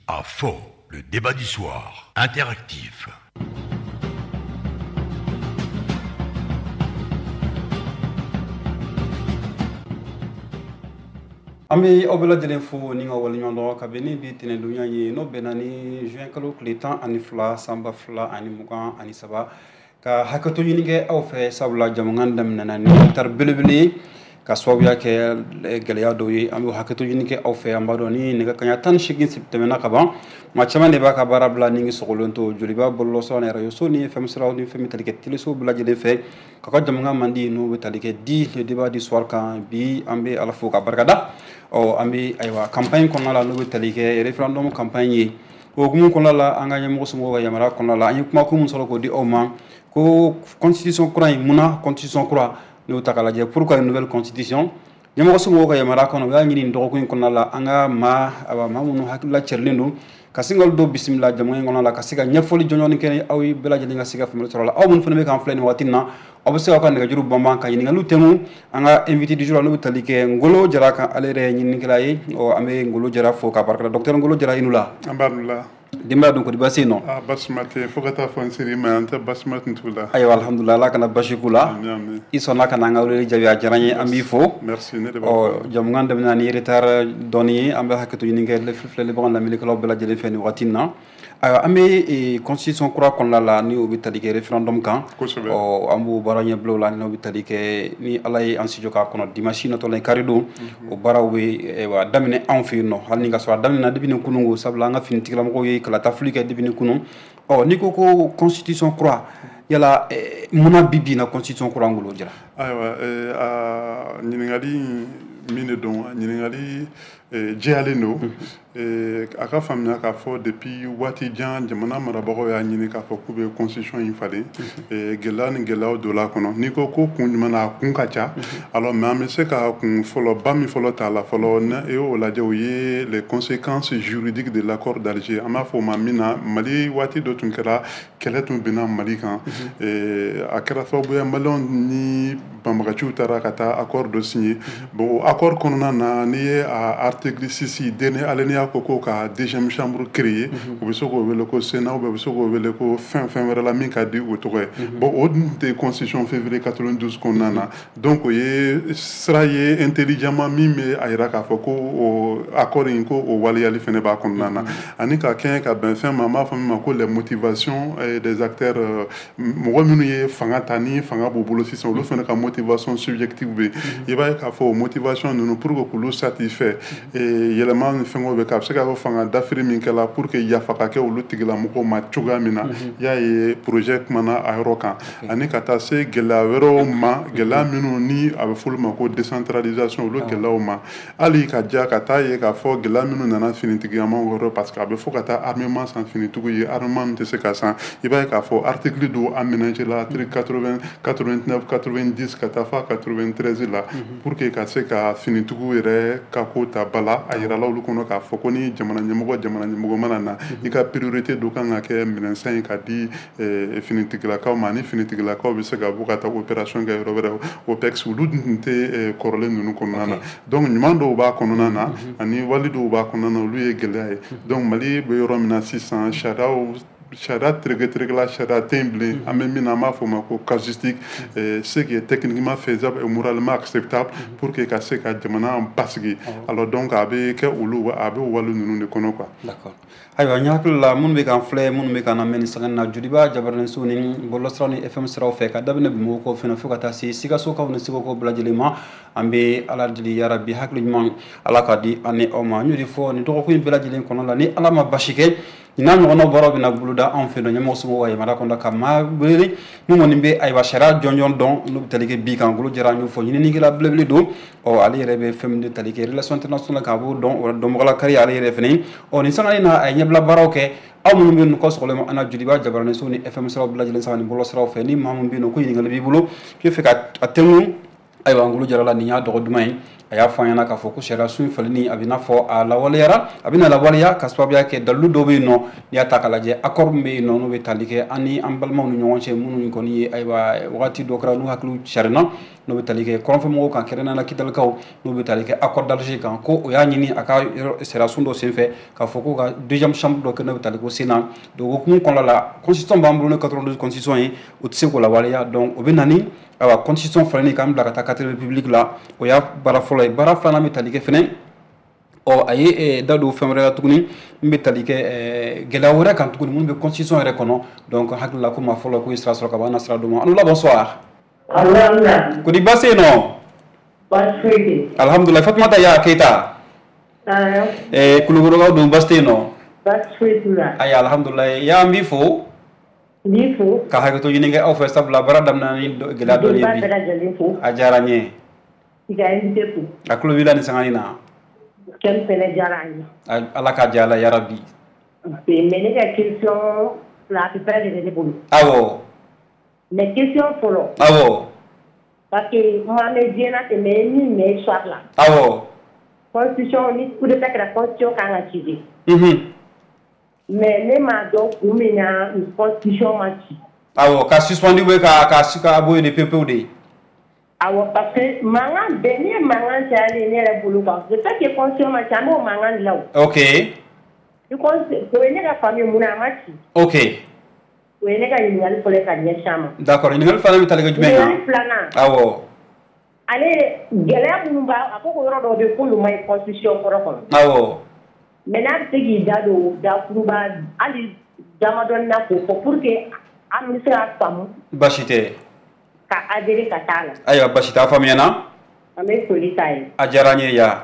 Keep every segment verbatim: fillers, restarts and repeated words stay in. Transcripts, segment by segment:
À fond, le débat du soir, interactif. Ami obela jelen fo ni nga wal nyondo ka beni bi tene dunya yi no benani juin kalo kletan ani fla samba fla ani mugan ani saba ka hakato yini ge aw fe sabla jamangan dam nanani tar belebele ka swabya ke geleya do yi ami hakato yini ge aw fe ambado ni ne kanya tan shigin septemena ka ba ma chama ne ba ka barabla ni ngi sogolonto joliba bollo so ne rayo so ni fem sraw ni fem talike tiliso bla jele fe ka ko jamangan mandi no be talike di le débat du soir kan bi ambe ala fo ka barkada o ambi aywa campagne kono la no talike referendum campagne o gumun kono la anganya mo sumo wa yamara kono la anyi kuma ko mun solo ko di o ma ko constitution courant muna constitution courant no takala je pourquoi une nouvelle constitution nyamo sumo wa yamara kono ga nyini ndo ko kono la anga ma aba mamunu hakilla cerlindo kasingol do bismillah jamoy ngono la kasiga nyefoli jonyoni ken awi bela je nga siga famel sorola aw mun fene be kan fleni watina obse ko ne juru bomba kan ni ngalu temu anga invité du jour no talike ngolo jara kan alere nyin ngilayi o ame ngolo jara fo ka barka docteur ngolo jara inula ambarullah dimba donc di basino ah basmati fogata fon siri ma anta basmati ntula ayo alhamdulillah la kana bashikula isona kana ngawle jawi jarani ambi fo merci ne o jam ngande nani retard doni ambe hakatu ni ngel flele bon la mili club la jele feni watina ayo ame constitution croix kon la la ni obi talike référendum kan o ambu baranya blo la ni obi talike ni alay ansijo ka kono dimashi no to lay karido o barawe e wa damine enfino halni ga so damine na debine kunungo sabla nga fin tiklam ko yi kala taflike debine kunun o ni ko ko constitution croix yala muna bibi na constitution croix ngolo jira aywa a nyingali mine don nyingali jealeno e aka famnya ka fo depuis wati jan jamana marabago ya nyini ka fo kube constitution in fale e gelani gelao do la kono niko ko kun mana kun kacha alors mais c'est ka kun folo bami folo tala folo na e o la joye les conséquences juridiques de l'accord d'Alger ama fo mamina mali wati do tunkera keletun bina mali kan e akara fo boya malon ni bamagachu tara kata accord de signé bon accord kono na ni a article six dene alenia ko ka deuxième chambre créée o be soko wele ko sénat o be soko wele ko fin fin wala min ka di o to bon o de constitution février quatre-vingt-douze qu'on nana donc o ye sraye intelligemment mime ayra ka foko o accord ko o wali ali fene ba kon nana ani ka ken ka ben fin mama fami ko les motivations des acteurs mo minu ye fanga tani fanga bobolo si son lo fene ka motivation subjective be ye ba ka fo motivation nous pour que lo satisfait et yeleman fengo be ka se ka fanga dafiri min kala pour que ya faka ke olu tigila moko ma chuga mina ya ye projet mana aerokan ani kata se gela wero ma gela minu ni abe fulma ko décentralisation olu gela o ma ali ka ja kata ye ka fo gela minu nana fini tigama woro parce que abe fo kata armement sans fini tugu ye armement de se kasa iba ka fo article do aménager la article quatre-vingts quatre-vingt-neuf quatre-vingt-dix kata fa quatre-vingt-treize la pour que ka se ka fini tugu ere ka ko ta bala ayira la olu kono ka fo koni jamana nyamgo jamana nyamgo manana ika priorité do kan ke minensan ka di finitigla ka mani finitigla ka be se ga bukata opération ga robera opex uludinte korole nunu konana donc nyumando ba konana ani walido ba konana lu ye gele donc mali be yoromina six cents sharao chara trigé trigé la chara temblé en même temps ma ko casuistique ce qui est techniquement faisable et moralement acceptable pour que ka se ka jamana en pasgi alors donc abe ke ulu abe walu nunu ne kono quoi d'accord aywa nyakul la mun be kan flé mun be kan ameni sagana judiba jabarne suni bollo strani fm sraw fe ka dabne be mo ko fena fukata si siga so kawne sigo ko blajilima ambe aladili ya rabbi haklu man alaka di ane o ma nyudi fo ni to ko blajilin kono la ni alama bashike ina no no boro bina buluda en fe no nyamo sumo waye mara konda kama bele mo woni be ay washara jonjon don no talike bi kan gulu jara ñu fo ni ni la blebli do o ali rebe fem de talike relation internationale ka bo don o do mo la kari ali rebe ni o ni sanga ina ay nyebla baroke aw mo mbin ko soxle ana judiba jabarane suni fm saraw blajilin sawani bolo saraw fe ni mamu mbino ko ni ngal bi bulo ke fe ka atemu ayiwa ngulu jarala ni y'a dɔgɔ duman ye a y'a fɔ an ɲɛna k'a fɔ ko sariya sun falini a bɛ n'a fɔ a lawaleyara a bɛna lawaleya ka sababuya kɛ dalilu dɔw bɛ yen nɔ n'i y'a ta k'a lajɛ accord min bɛ yen nɔ n'o bɛ tali kɛ an ni an balimaw ni ɲɔgɔn cɛ minnu kɔni ye ayiwa wagati dɔ kɛra n'u hakiliw carinna n'o bɛ tali kɛ kɔrɔnfɛmɔgɔw kan kɛrɛnkɛrɛnnenya la Kidalikaw n'o bɛ tali kɛ accord d'Alger kan ko o y'a ɲini a ka sariya sun dɔ senfɛ k'a fɔ ko ka deuxième chambre dɔ kɛ n'o bɛ tali ko Sénat donc o hukumu kɔnɔna la constitution b'an bolo ni quatre-vingt-douze constitution ye o tɛ se k'o lawaleya donc o bɛ na ni awa constitution faleni k'an bila ka taa quatrième république la o y'a baara fɔlɔ ye baara filanan bɛ tali kɛ fɛnɛ ɔ a ye da don fɛn wɛrɛ la tuguni min bɛ tali kɛ gɛlɛya wɛrɛ kan tuguni minnu bɛ constitution yɛrɛ kɔnɔ donc hakili la ko maa fɔlɔ k'o ye sira sɔrɔ ka bɔ an na sira dɔ ma an la bonsoir kodi baasi yen nɔ alhamdulilayi Fatumata Ya Keyita Kulukorokaw don baasi tɛ yen nɔ ayi alhamdulilayi y'an b'i fo ka hakɛto ɲini kɛ aw fɛ sabula baara daminɛ ni gɛlɛya dɔ ye bi a diyara n ye a tulo b'i la nin sanga in na ala ka diya la yarabi mais ne ka question la plupart de ne bolo awɔ mais question fɔlɔ awɔ parce que moi me diena te me ni me soit là awɔ constitution ni coup de la constitution kan ka ci mhm mais ne m'a dɔn kun min na constitution ma ci awɔ ka suspendu bɛ ka ka ka bɔ yen de pepewu de awɔ parce que mankan bɛɛ ni ye mankan cayalen ne yɛrɛ bolo quoi je sais que constitution ma ci an b'o mankan de la o ok i o ye ne ka famille mun na a ma ci ok o ye ne ka ɲininkali fɔlɔ ye ka ɲɛsin a ma d'accord ɲininkali filanan bɛ tali kɛ jumɛn kan ɲininkali filanan awɔ ale gɛlɛya minnu b'a a ko ko yɔrɔ dɔw bɛ yen k'olu ma ɲi constitution kɔrɔ kɔnɔ awɔ mais n'a bɛ se k'i da don dakuruba hali damadɔni na k'o fɔ pour que an bɛ se k'a faamu baasi tɛ ka adhérer ka taa la ayiwa baasi tɛ a faamuyana an bɛ foli k'a ye a diyara n ye ya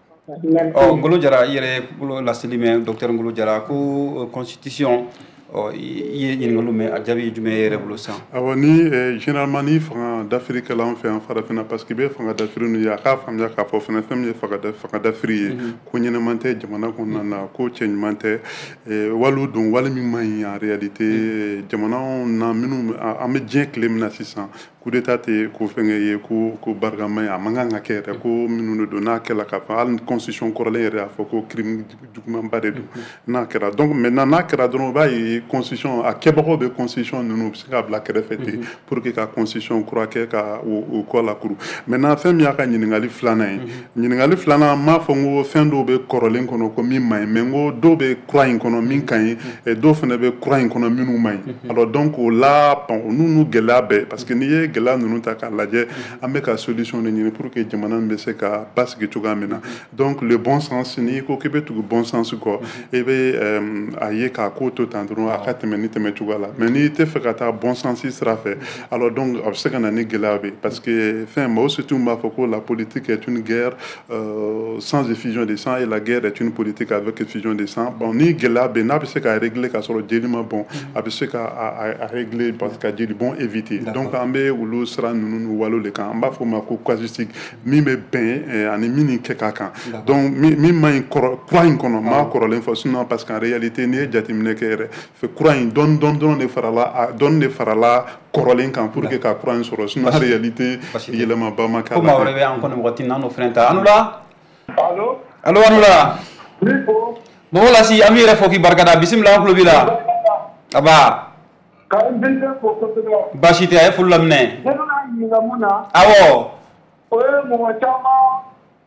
ɔ Ngolo Jara i yɛrɛ bolo laseli mɛn docteur Ngolo Jara ko constitution ɔ i ye ɲininkaliw mɛn a jaabi ye jumɛn ye e yɛrɛ bolo sisan awɔ ni généralement ni fanga dafiri kɛla an fɛ yan farafinna parce que i bɛ fanga dafiri ninnu ye a k'a faamuya k'a fɔ fɛnɛ fɛn min ye fanga dafiri ye ko ɲɛnɛman tɛ jamana kɔnɔna na ko cɛ ɲuman tɛ waliw don wali min man ɲi en réalité jamanaw na minnu an bɛ diɲɛ tile min na sisan coup d'état tɛ ko fɛngɛ ye ko ko barika man ɲi a man kan ka kɛ yɛrɛ ko minnu de don n'a kɛla k'a fɔ hali constitution kɔrɔlen yɛrɛ y'a fɔ ko crime jugumanba de don n'a kɛra donc maintenant n'a kɛra dɔrɔn i b'a ye constitution a kɛbagaw bɛ constitution ninnu bɛ se k'a bila kɛrɛfɛ ten pour que ka constitution kura kɛ ka o kɔ lakuru maintenant fɛn min y'a ka ɲininkali filanan ye ɲininkali filanan m'a fɔ n ko fɛn dɔw bɛ kɔrɔlen kɔnɔ ko min man ɲi mais n ko dɔw bɛ kura in kɔnɔ min ka ɲi dɔw fana bɛ kura in kɔnɔ minnu man ɲi alors donc o la bon n'u gɛlɛya bɛɛ parce que n'i ye gɛlɛya ninnu ta k'a lajɛ an bɛ ka solution de ɲini pour que jamana in bɛ se ka basigi cogoya min na donc le bon sens n'i ko k'i bɛ tugu bon sens kɔ i bɛ a ye k'a ko to tan dɔrɔn a ka tɛmɛ ni tɛmɛ cogoya la mais n'i tɛ fɛ ka taa bon sens sira fɛ alors donc a bɛ se ka na ni gɛlɛya bɛ parce que fɛn mɔgɔw surtout b'a fɔ ko la politique est une guerre euh, sans effusion de sang et la guerre est une politique avec effusion de sang bon ni gɛlɛya bɛ n'a bɛ se ka régler ka sɔrɔ jeli ma bɔn a bɛ se ka a régler parce que jeli bɔn éviter donc an bɛ olu sira ninnu n'u walo de kan an b'a fɔ o ma ko casuistique min bɛ bɛn ani min kɛ ka kan donc min ma ɲi kura in kɔnɔ maa kɔrɔlen fɔ sinon parce qu'en réalité n'i ye jateminɛ kɛ yɛrɛ fɛ kura in dɔɔni dɔɔni dɔrɔn de farala dɔɔni de farala kɔrɔlen kan pour que ka kura in sɔrɔ sinon en réalité yɛlɛmaba ma k'a la. ko maa wɛrɛ bɛ an kɔni wagati n'an n'o fɛnɛ ta anu la. allo. allo anu la. oui ko. mɔgɔ lasi an b'i yɛrɛ fɔ k'i barikada bisimila an tulo b'i la. aba. ka n denkɛ fo kosɛbɛ. baasi tɛ a ye foli laminɛ. ne bɛna ɲininka mun na. awɔ. o ye mɔgɔ caman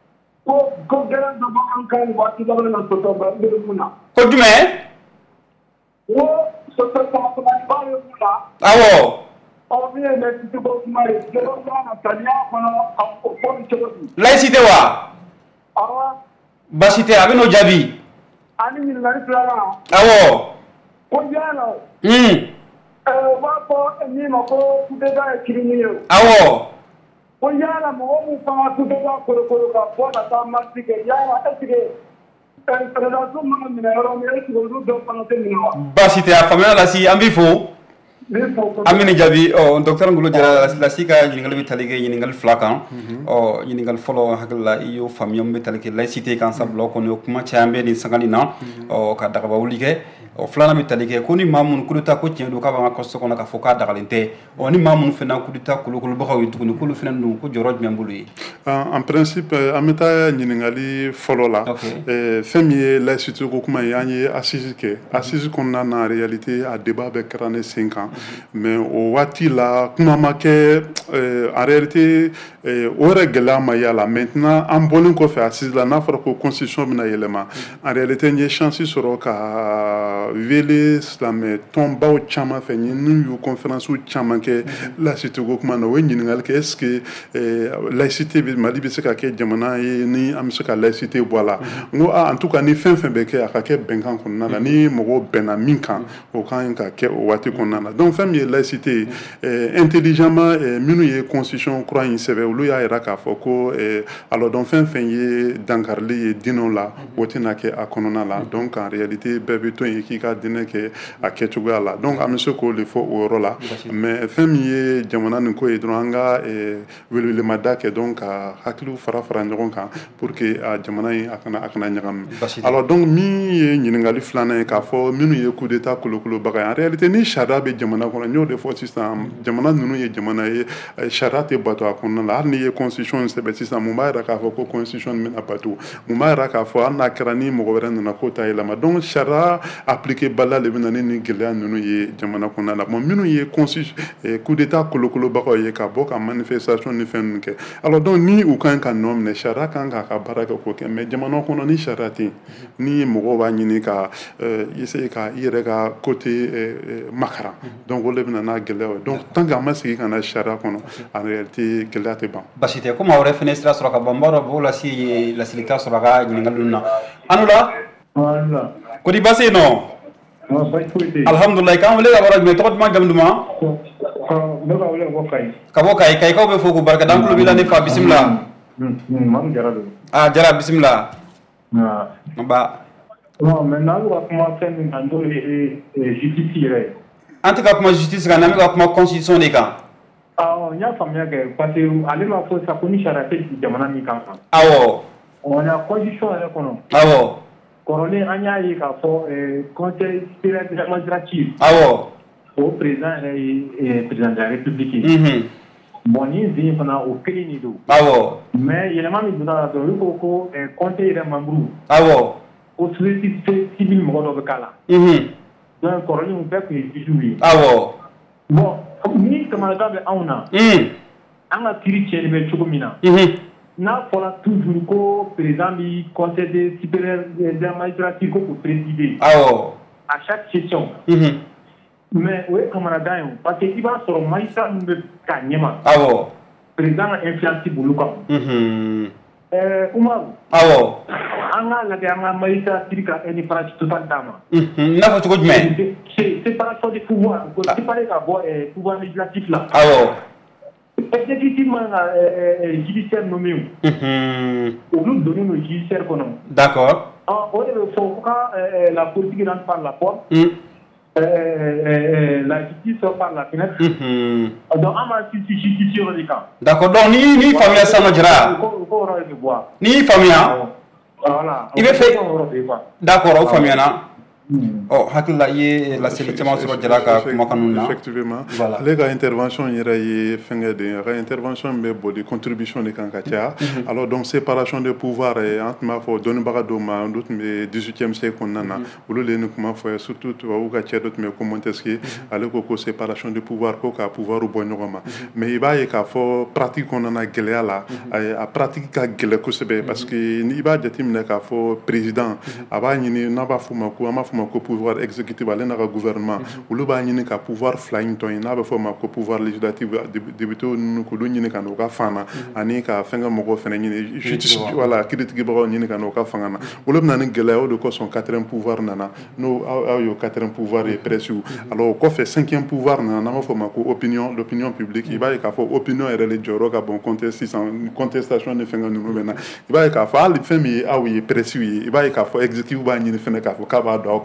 ko ko gɛlɛn dɔ bɔ an kan waati dɔ bɛ na sɔsɔ ba n bɛ mun na. ko jumɛn. ko sɔsɔ sɔgɔsɔgɔba ye mun na. awɔ. ɔ min ye laïcité ko kuma ye jɛgɛw kan ka sariya kɔnɔ a o fɔ ni cogo di. laïcité wa. awɔ. baasi tɛ a bɛ n'o jaabi. ani ɲininkali filanan. awɔ. ko yala. un. u b'a fɔ min ma ko coup d'état ye kirimi ye. awɔ. ko yala mɔgɔ min fanga coup d'état kolokolo ka bɔ ka taa marche kɛ yala est ce que présidence mana minɛ yɔrɔ min est ce que olu dɔw fana tɛ minɛ wa. baasi tɛ a faamuyala lasi an b'i fo. an bɛ nin jaabi ɔ docteur Ngolo Jara lasi ka ɲininkali bɛ tali kɛ ɲininkali fila kan ɔ ɲininkali fɔlɔ hakili la i y'o faamuya min bɛ tali kɛ laïcité kan sabula o kɔni o kuma caman bɛ nin sanga nin na ɔ ka dagaba wuli kɛ o flana mi talike ko ni mamun kuluta ko tiɲɛ do ka b'an ka kɔsɔ kɔnɔ ka fɔ k'a dagalen tɛ ɔ ni mamun fana kuluta kolokolobagaw ye tuguni k'olu fana dun ko jɔyɔrɔ jumɛn b'olu ye en principe an bɛ taa ɲininkali fɔlɔ la fɛn min ye laïcité ko kuma ye an ye assise kɛ assise kɔnɔna na en réalité a débat bɛɛ kɛra ne sen kan mais o waati la kuma ma kɛ en réalité o yɛrɛ gɛlɛya ma y'a la maintenant an bɔlen kɔfɛ assise la n'a fɔra ko constitution bɛna yɛlɛma en réalité n ye chance sɔrɔ ka wele silamɛ tɔnbaw caman fɛ n'u y'u conférence caman kɛ laïcité ko kuma na o ye ɲininkali kɛ est ce que laïcité bɛ Mali bɛ se ka kɛ jamana ye ni an bɛ se ka laïcité bɔ a la n ko en tout cas ni fɛn fɛn bɛ kɛ a ka kɛ bɛnkan kɔnɔna la ni mɔgɔw bɛnna min kan o kan ka kɛ o waati kɔnɔna la donc fɛn min ye laïcité intelligemment minnu ye constitution kura in sɛbɛn olu y'a yira k'a fɔ ko alors donc fɛn fɛn ye dankarili ye diinɛw la o tɛna kɛ a kɔnɔna la donc en réalité bɛɛ bɛ to yen k'i ka diinɛ kɛ a kɛcogoya la donc an bɛ se k'o de fɔ o yɔrɔ la mais fɛn min ye jamana nin ko ye dɔrɔn an ka welewelemada kɛ donc ka hakiliw fara fara ɲɔgɔn kan pour que a jamana in a kana a kana ɲagami alors donc min ye ɲininkali filanan ye k'a fɔ minnu ye coup d'état kolokolobaga ye en réalité ni sariya bɛ jamana kɔnɔ n y'o de fɔ sisan jamana ninnu ye jamana ye sariya tɛ bato a kɔnɔna la hali ni ye constitution sɛbɛn sisan mun b'a yira k'a fɔ ko constitution bɛna bato mun b'a yira k'a fɔ hali n'a kɛra ni mɔgɔ wɛrɛ nana k'o ta yɛlɛma donc sariya appliqué baliya de bɛ na ni nin gɛlɛya ninnu ye jamana kɔnɔna la bon minnu ye constitution coup d'état kolokolobagaw ye ka bɔ ka manifestation ni fɛn ninnu kɛ alors donc ni u kan ka nɔ minɛ sariya kan k'a ka baara kɛ k'o kɛ mais jamana kɔnɔ ni sariya tɛ yen ni mɔgɔw b'a ɲini ka essayer ka i yɛrɛ ka côté makara donc o de bɛ na n'a gɛlɛya ye donc tant que a ma sigi ka na sariya kɔnɔ en réalité gɛlɛya tɛ ban basi tɛ komi aw yɛrɛ fɛnɛ sira sɔrɔ ka ban n b'a dɔn b'o lase lasilikan sɔrɔ a ka ɲininkali ninnu na anu la kodi basi yen nɔ alhamdulilayi k'an wele ka bɔra jumɛn tɔgɔ duman jamu duman ka bɔ kayi kayikaw bɛ fo k'u barika da an tulo b'i la ne fa bisimila ah jara bisimila ba mais n'an bɛ ka kuma fɛn min kan n'o ye justice yɛrɛ ye an tɛ ka kuma justice kan n'an bɛ ka kuma constitution de kan awɔ n y'a faamuya kɛ parce que ale m'a fɔ sisan ko ni sariya tɛ jamana min kan kan awɔ on a constitution yɛrɛ kɔnɔ awɔ kɔrɔlen an y'a ye k'a fɔ conseil supérieur de la magistrature awɔ o président yɛrɛ ye président de la république ye bon nin sen fana o kelen de don awɔ mais yɛlɛma min donna la dɔrɔn olu ko ko conseil yɛrɛ membre awɔ ko société civile mɔgɔ dɔ bɛ k'a la donc kɔrɔlen bɛɛ tun ye juge ye awɔ bon ni kamanagan bɛ anw na an ka kiiri tiɲɛni bɛ cogo min na n'a fɔra toujours ko président bi conseil supérieur de la magistrature ko k'o présider awɔ à chaque session mais o ye kamanagan ye parce que i b'a sɔrɔ magistrat minnu bɛ k'a ɲɛma awɔ président ka influence b'olu kan ɛɛ Umaru awɔ an k'a lajɛ an ka magistrature ka indépendance totale d'a ma i n'a fɔ cogo jumɛn séparation des pouvoirs ko séparer ka bɔ pouvoir législatif la awɔ exécutif man ka judiciaire nommé o olu donnen don judiciaire kɔnɔ d'accord o de bɛ fɔ ko ka la politique rentre par la porte la justice sort par la fenêtre donc an b'a sisi justice yɔrɔ de kan d'accord donc ni ni faamuya sisan Jara o ko yɔrɔ de bɛ bɔ ni y'i faamuya voilà i bɛ fɛ d'accord o faamuyana ɔ hakili la i ye laseli caman sɔrɔ Jara ka kumakan na effectivement ale ka intervention yɛrɛ ye fɛnkɛ de ye a ka intervention bɛ boli contribution de kan ka caya alors donc séparation de pouvoir an tun b'a fɔ dɔnnibaga dɔw ma olu tun bɛ dix-huitième siècle kɔnɔna na olu de ye nin kuma fɔ surtout tubabu ka cɛ dɔ tun bɛ ko Montesquieu ale ko ko séparation de pouvoir ko ka pouvoir bɔ ɲɔgɔn ma mais i b'a ye k'a fɔ pratique kɔnɔna gɛlɛya la a pratique ka gɛlɛ kosɛbɛ parce que i b'a jateminɛ k'a fɔ président a b'a ɲini n'a b'a fɔ ma ko an b'a fɔ ma ko pouvoir exécutif ale n'a ka gouvernement olu b'a ɲini ka pouvoir fila in tɔn ye n'a bɛ fɔ ma ko pouvoir législatif député ninnu k'olu ɲini ka n'o ka fanga na ani ka fɛnkɛ mɔgɔw fana ɲini justice wala kiiritigibagaw ɲini ka n'o ka fanga na olu bɛna ni gɛlɛya o de kosɔn quatrième pouvoir nana n'o aw y'o quatrième pouvoir ye presse alors o kɔfɛ cinquième pouvoir nana n'an b'a fɔ ma ko opinion l'opinion publique i b'a ye k'a fɔ opinion yɛrɛ de jɔyɔrɔ ka bon conteste sisan contestation ni fɛnkɛ ninnu bɛ na i b'a ye k'a fɔ hali fɛn min ye aw ye presse ye i b'a ye k'a fɔ exécutif b'a ɲini fɛnɛ k'a fɔ k'a b'a dɔn aw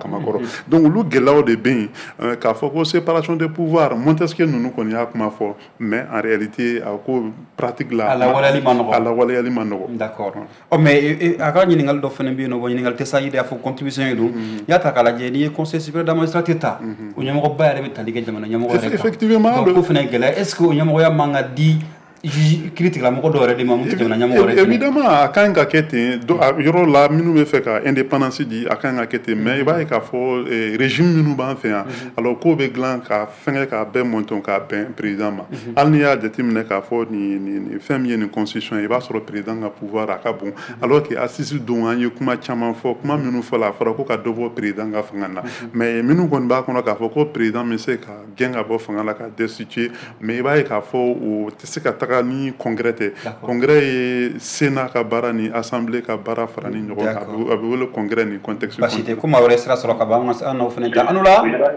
kamakɔrɔ donc olu gɛlɛyaw de bɛ yen k'a fɔ ko séparation des pouvoirs Montesquieu ninnu kɔni y'a kuma fɔ mais en réalité a ko pratique la a lawaleyali ma nɔgɔ a lawaleyali ma nɔgɔ d'accord ɔ mais a ka ɲininkali dɔ fana bɛ yen nɔ bon ɲininkali tɛ sa yiri a fɔ contribution ye don i y'a ta k'a lajɛ n'i ye conseil supérieur de la magistrature ta o ɲɛmɔgɔba yɛrɛ bɛ tali kɛ jamana ɲɛmɔgɔ yɛrɛ kan effectivement donc o fana ye gɛlɛya est ce que o ɲɛmɔgɔya man ka di kiiri tigilamɔgɔ dɔ yɛrɛ de ma mun tɛ jamana ɲɛmɔgɔ yɛrɛ évidemment a ka ɲi ka kɛ ten yɔrɔ la minnu bɛ fɛ ka indépendance di a ka ɲi ka kɛ ten mais i b'a ye k'a fɔ régime minnu b'an fɛ yan alors k'o bɛ dilan ka fɛngɛ k'a bɛɛ mɔntɔn k'a bɛn président ma hali n'i y'a jateminɛ k'a fɔ nin nin fɛn min ye nin constitution ye i b'a sɔrɔ président ka pouvoir a ka bon alors que assise don an ye kuma caman fɔ kuma minnu fɔ la a fɔra ko ka dɔ bɔ président ka fanga na mais minnu kɔni b'a kɔnɔ k'a fɔ ko président bɛ se ka gɛn ka bɔ fanga la ka destituer mais i b'a ye k'a fɔ o tɛ se ka taga ni congrès tɛ congrès ye sénat ka baara ni assemblée ka baara fara ni ɲɔgɔn kan a bɛ wele congrès ni contexte basi tɛ ko maa wɛrɛ sira sɔrɔ ka ban an ka n'aw fana ta anu la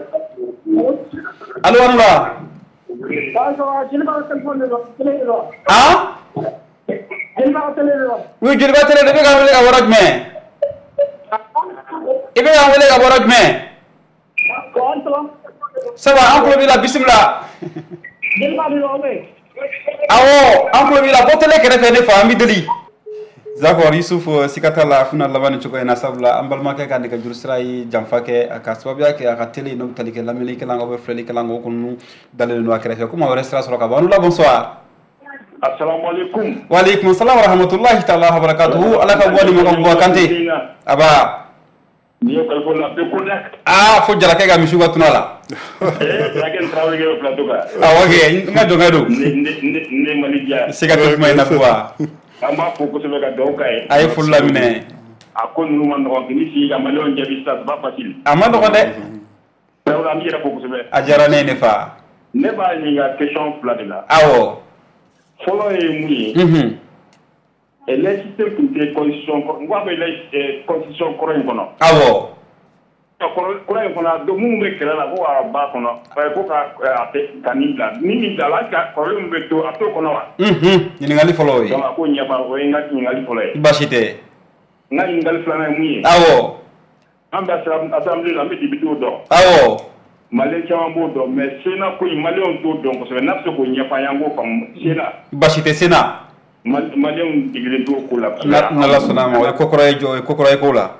alo anu la ah oui jeliba tɛlɛ de bɛ ka wele ka bɔra jumɛn i bɛ ka wele ka bɔra jumɛn saba an tulo b'i la bisimila awɔ an tulo b'i la bɔ télé kɛrɛfɛ ne fa an b'i deli d'accord Yusuf siga t'a la a fana laban ni cogo in na sabula an balimakɛ ka nɛgɛjuru sira ye janfa kɛ a ka sababuya kɛ a ka télé n'o bɛ tali kɛ lamɛnnikɛlan ou bien filɛlikɛlan o kɔni dalen don a kɛrɛfɛ ko maa wɛrɛ sira sɔrɔ ka ban anu la bonsoir assalamu alaikum wa alaikum salam wa rahmatullahi ta'ala wa barakatuhu ala ka bɔ ni mɔgɔ bɔ kante aba ni ye kalfo la be ko dak ah fo jarakɛ ka misiw ka tuna la eh jarakɛ trawe ke plateau ka ah ok n ka dɔnkɛ don ne ne ne mali dia siga tɛ kuma in na kuwa an b'a fɔ kosɛbɛ ka dɔw ka ye a ye foli laminɛ a ko ninnu ma nɔgɔn ni si ka maliyɛnw jaabi sisan c'est pas facile a ma nɔgɔn dɛ Tarawele an b'i yɛrɛ fo kosɛbɛ a diyara ne ye ne fa ne b'a ɲininka question fila de la awɔ fɔlɔ ye mun ye unhun laïcité tun tɛ constitution kɔrɔ n ko a bɛ constitution kɔrɔ in kɔnɔ awɔ kɔrɔ in kɔnɔ donc minnu bɛ kɛlɛ la ko a b'a kɔnɔ ko ka a tɛ ka nin bila ni nin bila la ka kɔrɔlen min bɛ to a t'o kɔnɔ wa unhun ɲininkali fɔlɔ o ye donc a ko ɲɛba o ye n ka ɲininkali fɔlɔ ye baasi tɛ n ka ɲininkali filanan ye mun ye awɔ an bɛ assemblée la an bɛ député dɔn awɔ maliyɛn caman b'o dɔn mais sénat ko in maliyɛnw t'o dɔn kosɛbɛ n'a bɛ se k'o ɲɛfɔ an ye an k'o faamu sénat baasi tɛ sénat maliyɛnw degelen t'o ko la n'ala sɔnna a ma o ye ko kɔrɔ ye jɔ o ye ko kɔrɔ ye ko la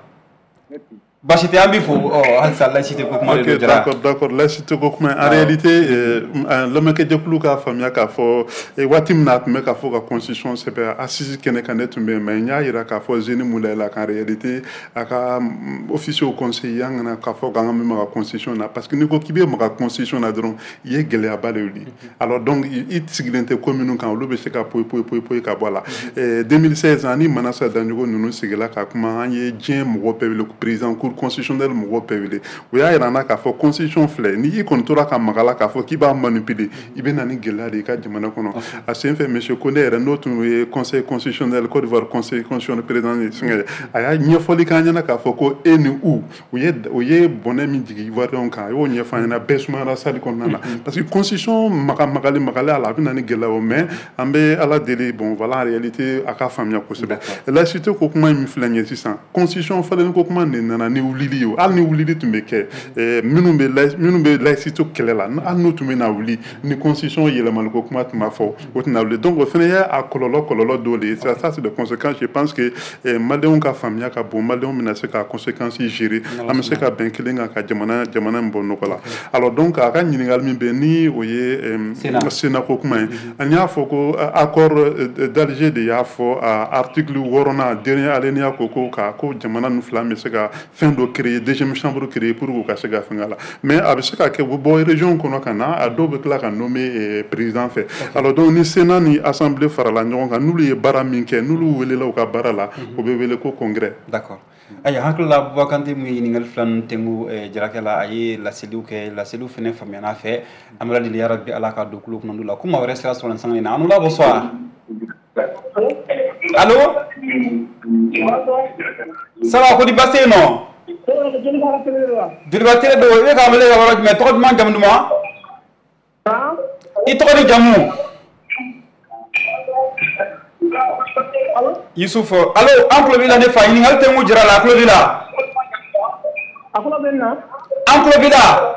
basi tɛ an b'i fo ɔ halisa laïcité ko kuma de don jara d'accord d'accord laïcité ko kuma en réalité lamɛnkɛjɛkulu k'a faamuya k'a fɔ waati min na a tun bɛ k'a fɔ ka constitution sɛbɛn assise kɛnɛ kan ne tun bɛ yen mais n y'a jira k'a fɔ Zeni Moulaye qu'en réalité a ka officier conseiller an kana k'a fɔ k'an ka min maga constitution na parce que n'i ko k'i bɛ maga constitution na dɔrɔn i ye gɛlɛyaba de wuli alors donc i sigilen tɛ ko minnu kan olu bɛ se ka poyi poyi poyi poyi ka bɔ a la deux mille seize ani Manasa Danjogo ninnu sigila ka kuma an ye diɲɛ mɔgɔ bɛɛ wele président cour constitutionnel mɔgɔ bɛɛ wele o y'a jira n na k'a fɔ constitution filɛ ni i kɔni tora ka maga la k'a fɔ k'i b'a manipuler i bɛ na ni gɛlɛya de i ka jamana kɔnɔ a sen fɛ monsieur Kone yɛrɛ n'o tun ye conseil constitutionnel Côte d'Ivoire conseil constitutionnel président ye fɛngɛ a y'a ɲɛfɔli k'an ɲɛna k'a fɔ ko e ni u u ye o ye bɔnɛ min jigin ivoiriyɛnw kan a y'o ɲɛfɔ an ɲɛna bɛɛ sumayara salle kɔnɔna na parce que constitution maga magali magali a la a bɛ na ni gɛlɛya o mais an bɛ ala deli bon voilà en réalité a ka faamuya kosɛbɛ laïcité ko kuma min filɛ nin ye sisan constitution falen ko kuma de nana ni wulili ye hali ni wulili tun bɛ kɛ minnu bɛ minnu bɛ laïcité kɛlɛ la hali n'u tun bɛ na wuli ni constitution yɛlɛmali ko kuma tun b'a fɔ o tun na wuli donc o fana ye a kɔlɔlɔ kɔlɔlɔ dɔ de ye ça ça c'est des conséquences je pense que maliyɛnw ka faamuya ka bon maliyɛnw bɛna se ka conséquences gérer an bɛ se ka bɛn kelen kan ka jamana jamana in bɔ nɔgɔ la alors donc a ka ɲininkali min bɛ ni o ye sénat ko kuma ye an y'a fɔ ko accord d'Alger de y'a fɔ a article wɔɔrɔnan dernier alinéa ko ko ka ko jamana ninnu fila bɛ se ka fɛn dɔ créer deuxième chambre créer pour que ka se ka fɛn la mais a bɛ se ka kɛ bɔ région kɔnɔ ka na a dɔw bɛ tila ka nommer président fɛ alors donc ni sénat ni assemblée farala ɲɔgɔn kan n'olu ye baara min kɛ n'olu welela u ka baara la o bɛ wele ko congrès d'accord ayiwa hakili la Bouba Kante mun ye ɲininkali fila ninnu tɛnku jarakɛ la a ye laseliw kɛ laseliw fana faamuyana a fɛ an bɛ ladeli yarabi ala ka don kulo kɔnɔ la ko maa wɛrɛ sira sɔrɔ nin sanga in na anu la bonsoir allo ça va kodi baasi yen nɔ joliba tele don i bɛ k'an wele ka yɔrɔ jumɛn tɔgɔ duman jamu duman i tɔgɔ ni jamu Yusuf allo an tulo b'i la ne fa ɲininkali tɛ n ko jara la a tulo b'i la Akula benna. Uncle Vida.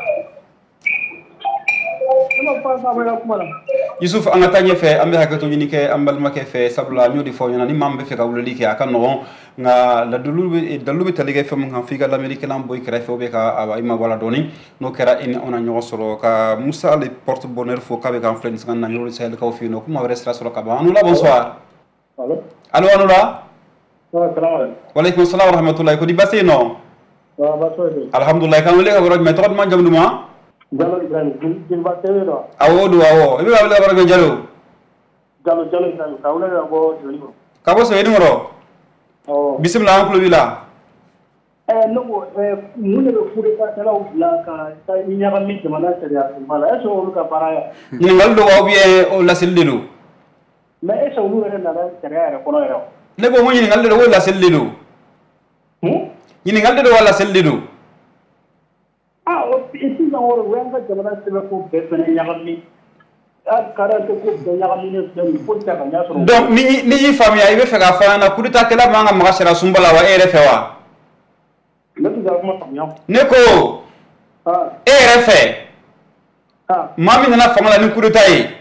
Yusuf an ka taa ɲɛfɛ an bɛ hakɛto ɲini kɛ an balimakɛ fɛ sabula n y'o de fɔ ɲɛna ni maa min bɛ fɛ ka wulili kɛ a ka nɔgɔn nka ladulu bɛ dalilu bɛ tali kɛ fɛn min kan f'i ka lamɛnnikɛlan bɔ i kɛrɛfɛ ou bien ka i ma bɔ a la dɔɔni n'o kɛra i ni anw na ɲɔgɔn sɔrɔ ka Musa le porte bonheur fo k'a bɛ k'an filɛ nin sanga na Ɲɔgɔn Sahel kaw fɛ yen nɔ kuma wɛrɛ sira sɔrɔ ka ban anu la bonsoir. Allo. Allo anu la. Assalamu Walaikum salam wa rahmatullahi ko di basi yen nɔ. Wa baso. Alhamdulillah kan wele ka bɔrɔ jumɛn tɔgɔ duman jamu duman. Jalo Ibrahim Jimba Tewe do. Awo do awo. I bɛ ka wele ka bɔrɔ jumɛn Jalo? Jalo Jalo Ibrahim ka wele ka bɔ Joli. Ka bɔ Sɛbɛnni kɔrɔ. Oh. Bisimila an tulo b'i la. Eh ne ko eh mun de bɛ furu ka tɛlaw bila ka ta ɲagami jamana sariya sunba la est-ce que olu ka baara ye? Ɲininkali do wa ou bien o laseli de do? Mais est-ce que olu yɛrɛ nana sariya yɛrɛ kɔnɔ yɛrɛ? Ne ko mun ɲininkali de do o laseli de do? Hmm? Ɲininkali de do wa laseli de do? Ah, ici dans le Rwanda jamana sɛbɛn ko bɛɛ fɛnɛ ɲagami. Ah, karate ko bɛɛ ɲagami ne filɛ ko ta ka ɲa sɔrɔ. Donc ni ni y'i faamuya i bɛ fɛ k'a fɔ an ɲɛna coup d'état kɛla man ka maga sariya sunba la wa e yɛrɛ fɛ wa? Ne tɛ ka kuma faamuya. Ne ko Ah. e yɛrɛ fɛ Ah. maa min nana fanga la ni coup d'état ye.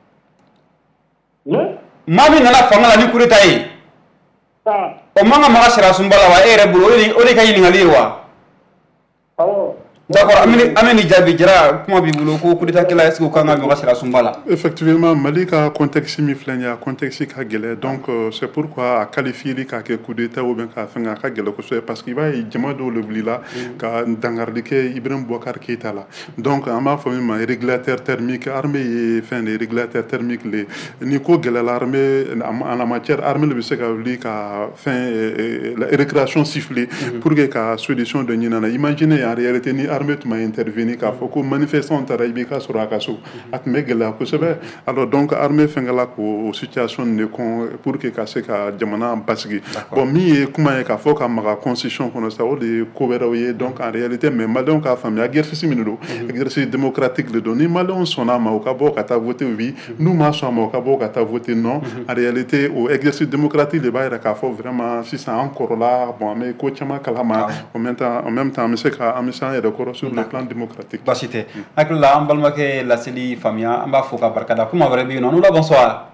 Ne? Maa min nana fanga la ni coup d'état ye. Ah. O man ka maga sariya sunba la wa e yɛrɛ bolo o de o de ka ɲininkali ye wa? Awɔ. D'accord, Ameni Jabi Jara, comment bibulu ko coup d'état kɛla est-ce que o kan ka maga sariya sunba la? Effectivement, Mali ka contexte mi filɛ nin ye a contexte ka gɛlɛn donc euh, c'est pourquoi a qualifier k'a kɛ coup d'état ou bien k'a fɛn a ka gɛlɛn kosɛbɛ parce que i b'a ye jama dɔw le wulila ka dangarili kɛ Ibrahim Boubacar Keita la donc an b'a fɔ min ma régulateur thermique armée ye fɛn de régulateur thermique le ni ko gɛlɛla armée en la matière armée le bɛ se ka wuli ka fɛn la récréation siffler pour que ka solution dɔ ɲini a la imaginez en réalité ni armée tun ma intervenir k'a fɔ ko manifestant taara i b'i ka sɔrɔ a ka so a tun bɛ gɛlɛya kosɛbɛ alors donc armée fɛngɛla k'o situation de kɔn pour que ka se ka jamana basigi bon min ye kuma ye k'a fɔ ka maga constitution kɔnɔ sa o de ye ko wɛrɛw ye donc en réalité mais maliyɛnw k'a faamuya exercice min don exercice démocratique de don ni maliyɛnw sɔnna a ma u ka bɔ ka taa voter oui n'u ma sɔn a ma u ka bɔ ka taa voter non en réalité o exercice démocratique de b'a yira k'a fɔ vraiment sisan an kɔrɔla bon an bɛ ko caman kalama en même temps en même temps an bɛ se ka an bɛ se an yɛrɛ kɔrɔ sur le plan démocratique. Basi tɛ hakili la an balimakɛ laseli faamuya an b'a fɔ ka barikada kuma wɛrɛ bɛ yen nɔ n'u la bonsoir.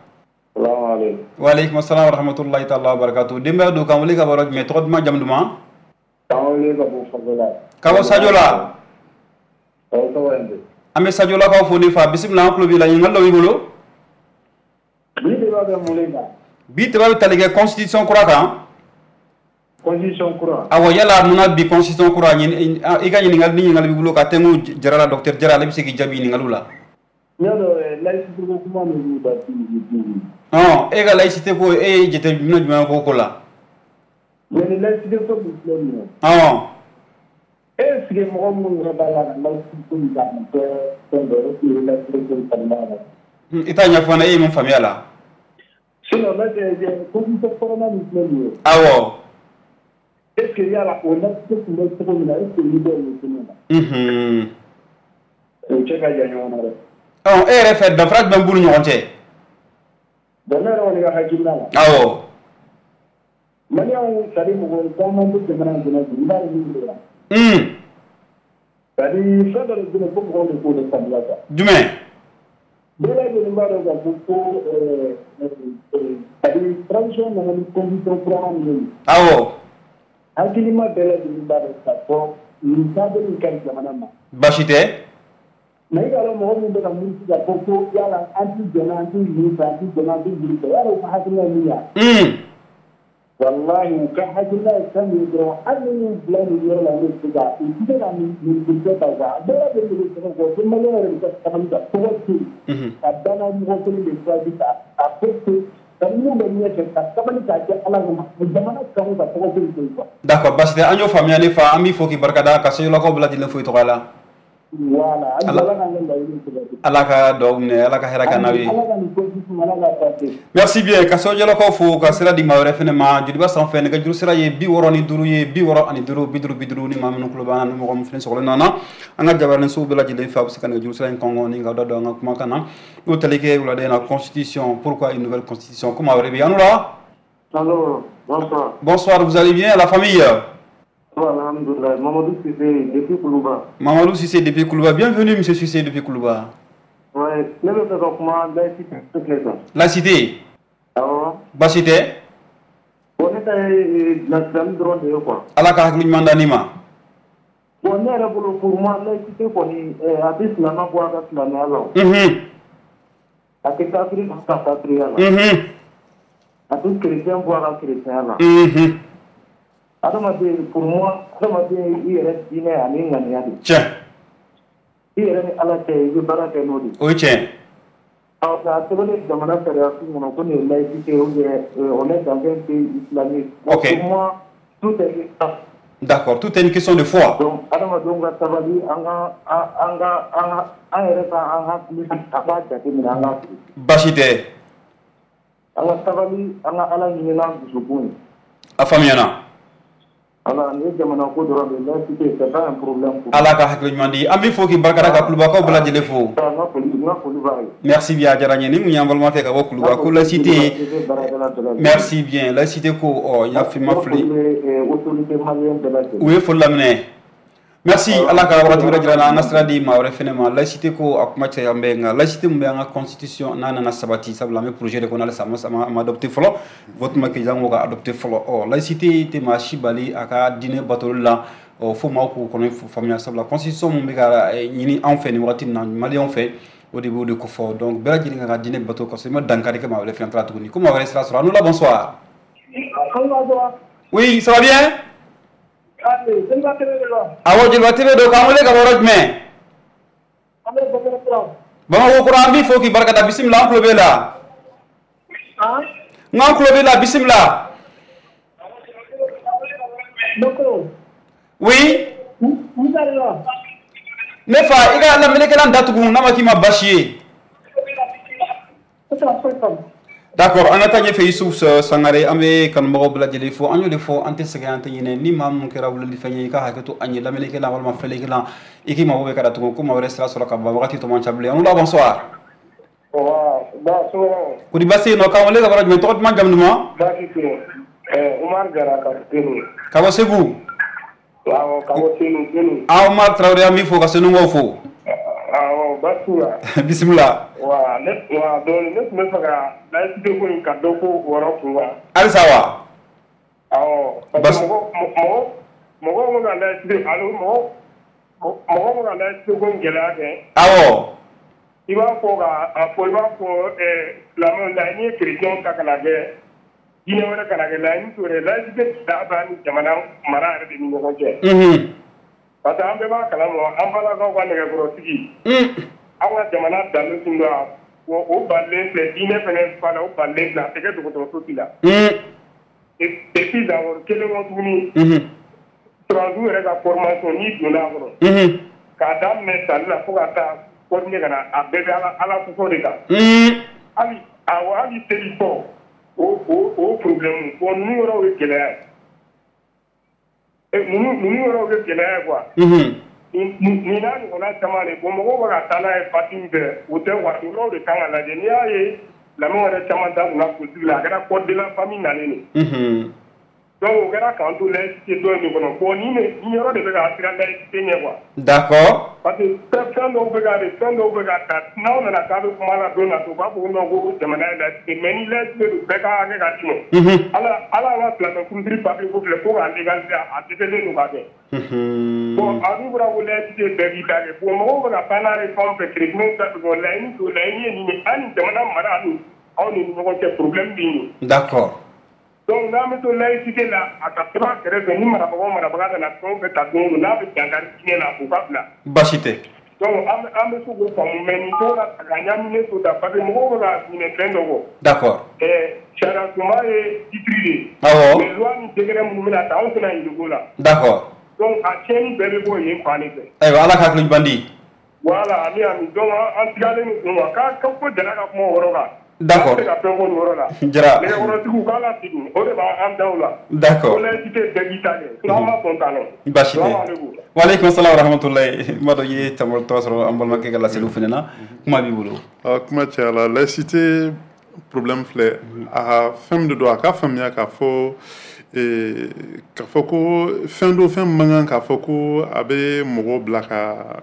Wa alaikum salam wa rahmatullahi ta'ala wa barakatuh. Denbaya don k'an wele ka bɔ yɔrɔ jumɛn tɔgɔ duman jamu duman? K'an wele ka bɔ Sajo la. Ka bɔ Sajo la. Awɔ tɔgɔ ye n de. An bɛ Sajo lakaw fo ni fa bisimila an tulo b'i la ɲininkali dɔ b'i bolo? Bi débat bɛ mun kan? Bi débat bɛ tali kɛ constitution kura kan. Constitution kura. Awɔ yala munna bi constitution kura i ka ɲininkali ni ɲininkali b'i bolo ka tɛnku Jara la docteur Jara ale bɛ se k'i jaabi ɲininkaliw la. N y'a dɔn laïcité ko kuma min b'u da ɔn e ka laïcité ko e ye jateminɛ jumɛn k'o ko la? mais ni laïcité ko min filɛ nin ye. ɔn. est ce que mɔgɔ minnu yɛrɛ b'a la ka laïcité ko in ta ka kɛ fɛn dɔ ye ou bien laïcité ko in kɔnɔna la. I t'a ɲɛfɔ n ye e ye mun faamuya la? sinon ne tɛ constitution kɔnɔna min filɛ nin ye. awɔ. est ce que yala o laïcité tun bɛ cogo min na est ce que leader ye cogo min na. unhun. o cɛ ka jan ɲɔgɔn na dɛ. ɔn e yɛrɛ fɛ danfara jumɛn b'u ni ɲɔgɔn cɛ? bon ne yɛrɛ kɔni ka hakilina la. awɔ. maliyɛnw c'est à dire mɔgɔ caman bɛ jamana in kɔnɔ bi i b'a ye min de la. un. c'est à dire fɛn dɔ de bɛ yen ko mɔgɔw de k'o de faamuya quoi. jumɛn? bɛɛ lajɛlen b'a dɔn k'a fɔ ko c'est à dire transition nana ni condition kura min ye. awɔ. hakilima bɛɛ lajɛlen b'a dɔn k'a fɔ nin taabolo in ka ɲi jamana ma. baasi tɛ. mais i k'a dɔn mɔgɔ min bɛ ka muruti k'a fɔ ko yala an t'i jɛna an t'i yiri fɛ an t'i jɛna an t'i yiri fɛ yala u ka hakilina ye min ye. un. walahi u ka hakilina ye fɛn min ye dɔrɔn hali ni y'u bila nin yɔrɔ la n'u tɛ ka u tɛ se ka nin nin nin kɛ tan quoi a bɛɛ lajɛlen de bɛ sɛgɛn kɔ ko maliyɛn yɛrɛ de ka sabali ka tɔgɔ to yen. ka danna mɔgɔ kelen de choisi ka a bɛ to ka mun bɛ ɲɛfɛ ka sabali k'a kɛ ala kama jamana kanu ka tɔgɔ to yen quoi. d'accord baasi tɛ an y'o faamuya ne fa an b'i fo k'i barikada ka sejolakaw bɛɛ lajɛlen fo i tɔgɔ la. Voilà. ala ka dugawu minɛ ala ka hɛrɛ kɛ n'aw ye. merci bien ka sojɔlakaw fo ka sira di maa wɛrɛ fɛnɛ ma joliba sanfɛ nɛgɛjuru sira ye bi wɔɔrɔ ni duuru ye bi wɔɔrɔ ani duuru bi duuru bi duuru ni maa minnu tulo b'an na ni mɔgɔ min filɛ sɔgɔlen nana an ka jabarinɛsow bɛɛ lajɛlen fɛ a bɛ se ka nɛgɛjuru sira in kɔngɔ ni ka da don an ka kumakan na n'o tali kɛ wulada in na constitution pourquoi une nouvelle constitution ko maa wɛrɛ bɛ yan nɔ la. Allô, bonsoir. Bonsoir, vous allez bien, la famille? Alhamdulillah. Mamadou Cissé depuis Koulouba. Mamadou Cissé depuis Koulouba. Bienvenue, monsieur Cissé depuis Koulouba. Ouais, je vais faire comment la cité. La cité. Ah. Ba cité. On est dans la drone de quoi. Ala ka hakli mandanima. On est pour moi la cité qu'on est à bis la ma boire la ma alors. Mhm. À que ça pris dans ta patrie là. Mhm. À tout chrétien boire à chrétien là. Mhm. Adamaden pour moi, adamaden il reste dîner à l'ingénieur. Tiens. Il reste à la télé, il barre à l'autre. Oui, tiens. Alors, ça a donné de manière fédérative, on connaît laïcité, on est dans un pays islamique. Ok. Pour moi, tout est ça. D'accord, tout est une question de foi. Donc, adamaden va travailler, anga, anga, anga, anga, anga, anga, anga, anga. Bachité. Anga travailler, anga, ala yinena, bisubuni. Afamiana. Alors, les jamana ko dora de laïcité, c'est pas un problème. Ala ka hakli mandi. Ami fo ki barkara ka Koulouba ko bala jele fo. Merci bien, Djaranye. Ni mounyambal ma fe ka bo Koulouba ko la cité. Merci bien. La cité ko oh, ya fi mafli. Oui, faut l'amener. Merci ala ka warati wala jirana ngasra di ma wala fenema la cité ko akuma cha yambe nga la cité mbe nga constitution nana na sabati sabla me projet de ko na sama sama ma adopté folo vote ma ke jango ga adopté folo oh la cité te ma shibali aka dine batol la o fo ma ko kono famia sabla constitution mbe ga ñini en fait ni wati na mali en fait au début de ko fo donc bela jini nga dine bato ko c'est ma dankari ke ma wala fi en tratou ni comment va rester là nous la bonsoir. Oui, ça va bien? Awo jilwa tebe do kamule ka boroj me bama ko kurambi foki barkata bismillah on klobe la ah ngam klobe la bismillah Dokoro oui Muzarela nefa iga la meleke lan datugu nama kima bashiye d'accord on attend fe Youssouf Sangare amé kan mo bla jeli fo anyo le fo ante segante yene ni mam kera wala li fanye ka haketo anye la meleke la wala ma feleke la iki ma bobe kada to ko ma resta solo ka ba wakati to man chable on la bonsoir wa ba so ko di basse no ka wala ga baraj me to man jam no ba ki ko eh Umar Gara ka tenu ka ba segu wa ka wo tenu tenu a Umar Traoré ami fo ka senu ngo fo ah ba sura bismillah wa ne wa do ne me faga la cité ko ka do ko woro ko wa al sawa aw bas mo mo mo mo ga la cité alu mo mo mo ga la cité ko ngela ke awo iba ko ga a ko iba ko eh la mo la ni chrétien ka kala ge dina wala kala ge la ni to re la cité da ba ni jamana mara re ni ko je mhm pata ambe ba kala mo ambala ko ko ne ga bro tigi mhm awa jamana dalu singa o o balle se dine fene fala o balle la tege do ko to tila mhm et et puis da wor kele mo tuni mhm traduire re ga formation ni dona ko mhm ka dam ne sala ko ata ko ne kana abbe ala ala ko de ka mhm ali awa ali telefon o o o problème ko numéro e kele e munu numéro e kele quoi mhm ni na ni ona tamale bo mo ko ga tala e fatin be o te wa ro de kan la de ni aye la mo re chama da na ko la gara ko de la famille na ni mhm donc gara kan to le ci do ni ko no ko ni ne ni ro de ga asira la ci ne quoi d'accord parce que personne no be ga de personne no be ga ta na ona na ka do ko mala do na to ba ko no go de mana la ci meni la ci be ga ga ga ci no mhm ala ala wa pla ko ndri pa ko le ko ga legal a te de no ga de mhm bon aru bra ko le ci de bi ta ko mo ko ga pana re fam pe treatment ta ko la ni to la ni ni an de mana mara anu on ni mo ko te problème bi ni d'accord donc na me to laïcité là à quatre kere ni mara ko mara baga na ko be ta do na be jangar ni na ko babla bashite donc am am so go ko men ni to la ga nyam ni to da ba be mo ko ga ni ne trendo go d'accord eh chara kuma e titride awo mais loi ni degere mu mi na ta on na yi go la d'accord donc a cheni bebe bo yin kwani be ay wala ka ko bandi voilà ami ami donc an tigale ni do ka ka ko dala ka mo woro ga d'accord jara d'accord bashite wa alaykum assalam wa rahmatullahi mado ye tamol tosro ambal makke gala selu fenena kuma bi bulu kuma chala la cité problème flé a femme de droit ka femme ya ka fo eh, k'a fɔ ko fɛn do fɛn man kan k'a fɔ ko a bɛ mɔgɔ bila ka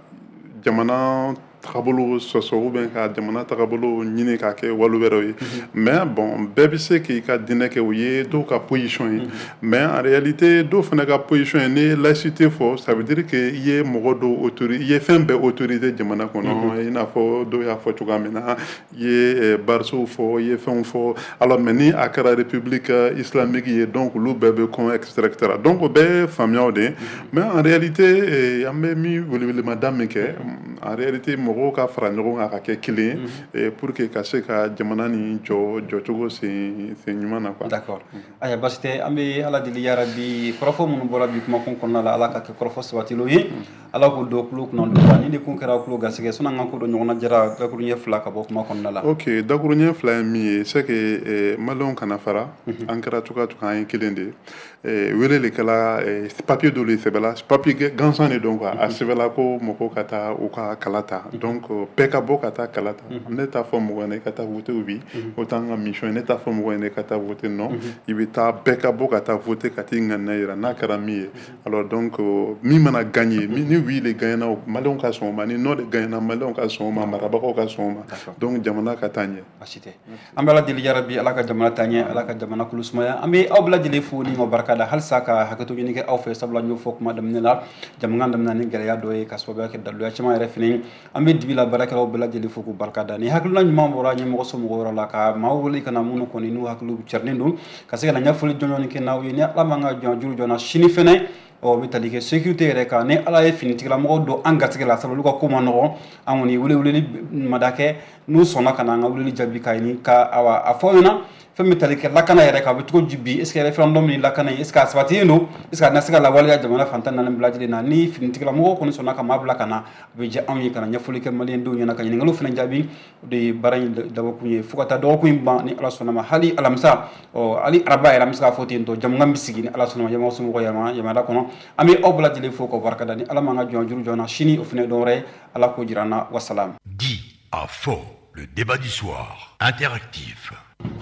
jamana tagabolo sɔsɔ ou bien ka jamana tagabolo ɲini k'a kɛ walo wɛrɛw ye mais bon bɛɛ bɛ se k'i ka diinɛ kɛ o ye dɔw ka position ye mais en réalité dɔw fana ka position ye ni laïcité fɔ ça veut dire que i ye mɔgɔ dɔw autorité i ye fɛn bɛɛ autorité jamana kɔnɔ i n'a fɔ dɔw y'a fɔ cogoya min na i ye barisow fɔ i ye fɛnw fɔ alors mais ni a kɛra république islamique ye donc olu bɛɛ bɛ kɔn et cetera et cetera donc o bɛɛ ye faamuyaw de mais en réalité an bɛ min welewelemada min kɛ en réalité mɔgɔw ka fara ɲɔgɔn kan ka kɛ kelen ye pour que ka se ka jamana ni jɔ jɔcogo sen sen ɲuman na quoi. D'accord. Aya basi tɛ an bɛ ala deli ya rabi kɔrɔfɔ minnu bɔra bi kumakun kɔnɔna la ala ka kɛ kɔrɔfɔ sabatilenw ye ala k'o dɔn kulo kunna dɔn ni de kun kɛra kulo garisɛgɛ sɔnni an ka ko dɔ ɲɔgɔnna jara dakuruɲɛ fila ka bɔ kuma kɔnɔna la. Ok dakuruɲɛ fila ye min ye c'est que maliyɛnw kana fara an kɛra cogoya cogoya an ye kelen de ye wele de kɛla papier dɔ de sɛbɛla papier gansan de don quoi a sɛbɛla ko mɔgɔw ka taa u ka kala ta donc bɛɛ ka bɔ ka taa kala ta ne t'a fɔ mɔgɔ ye ka taa voter u bi o t'an ka mission ne t'a fɔ mɔgɔ ye ka taa voter non i bɛ taa bɛɛ ka bɔ ka taa voter ka t'i ŋaniya yira n'a kɛra min ye alors donc min mana gagner ni oui de gagnera maliyɛnw ka sɔn o ma ni non de gagnera maliyɛnw ka sɔn o ma marabagaw ka sɔn o ma donc jamana ka taa ɲɛ. Basi tɛ an bɛ ala deli ya rabi ala ka jamana taa ɲɛ ala ka jamana kolo sumaya an bɛ aw bɛɛ lajɛlen fo ni ŋa barika da halisa ka hakɛto ɲini kɛ aw fɛ sabula n y'o fɔ kuma daminɛ la jamana daminɛ ni gɛlɛya dɔ ye ka sababuya kɛ daluya caman yɛrɛ fɛnɛ an bɛ dibi la baarakɛlaw bɛɛ lajɛlen fo k'u barika da ni hakilina ɲuman bɔra ɲɛmɔgɔ somɔgɔw yɔrɔ la ka maaw wele ka na minnu kɔni n'u hakiliw carilen don ka se ka na ɲɛfɔli jɔnjɔni kɛ n'aw ye ni ala m'an ka jɔn juru jɔn na sini fɛnɛ ɔ bɛ tali kɛ sécurité yɛrɛ kan ni ala ye finitigilamɔgɔw don an gatigɛ la sabu olu ka ko ma nɔgɔn an kɔni wele weleli mada kɛ n'u sɔnna ka na an ka weleli jaabi k'a ɲini ka awa a fɔ ɲɛna fɛn bɛ tali kɛ lakana yɛrɛ kan a bɛ cogo ji bi est ce que référendum ni lakana est ce que a sabatilen don est ce que a na se ka lawaleya jamana fantan naani bɛɛ lajɛlen na ni finitigilamɔgɔw kɔni sɔnna ka maa bila ka na a bɛ diya anw ye ka na ɲɛfɔli kɛ maliyɛn denw ɲɛna ka ɲininkaliw fana jaabi o de ye baara in dabɔkun ye fo ka taa dɔgɔkun in ban ni ala sɔnna ma hali alamisa ɔ hali araba yɛrɛ an bɛ se k'a fɔ ten tɔ jamukan bɛ sigi ni ala sɔnna ma ɲɛmɔgɔ somɔgɔw yɛlɛma yamariya kɔnɔ an bɛ aw bɛɛ lajɛlen fo ka barika da ni ala m'an ka jɔn juru jɔn na sini o fana ye dɔn wɛrɛ ye ala k'o jira an na wasalam. Dit à faux, le débat du soir interactif.